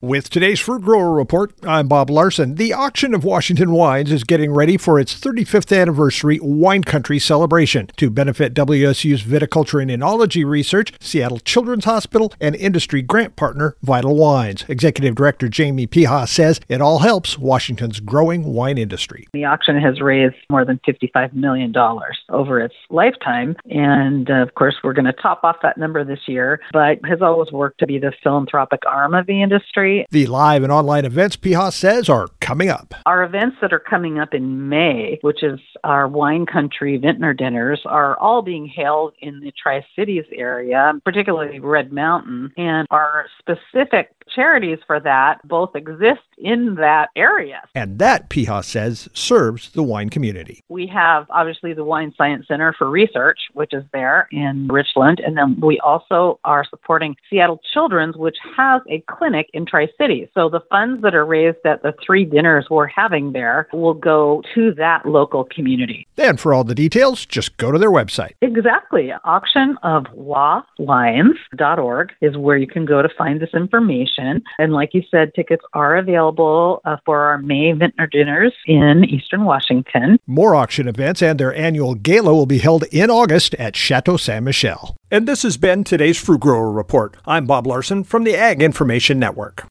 With today's Fruit Grower Report, I'm Bob Larson. The Auction of Washington Wines is getting ready for its 35th anniversary Wine Country celebration to benefit WSU's viticulture and enology research, Seattle Children's Hospital, and industry grant partner Vital Wines. Executive Director Jamie Pihas says it all helps Washington's growing wine industry. The auction has raised more than $55 million over its lifetime, and of course we're going to top off that number this year, but has always worked to be the philanthropic arm of the industry. The live and online events, Pihas says, are coming up. Our events that are coming up in May, which is our Wine Country Vintner Dinners, are all being held in the Tri-Cities area, particularly Red Mountain, and our specific charities for that both exist in that area. And that, Pihas says, serves the wine community. We have, obviously, the Wine Science Center for Research, which is there in Richland, and then we also are supporting Seattle Children's, which has a clinic in Tri-Cities. So the funds that are raised at the 3 dinners we're having there will go to that local community. And for all the details, just go to their website. Exactly. auctionofwawines.org is where you can go to find this information. And like you said, tickets are available for our May Vintner Dinners in Eastern Washington. More auction events and their annual gala will be held in August at Chateau Saint Michel. And this has been today's Fruit Grower Report. I'm Bob Larson from the Ag Information Network.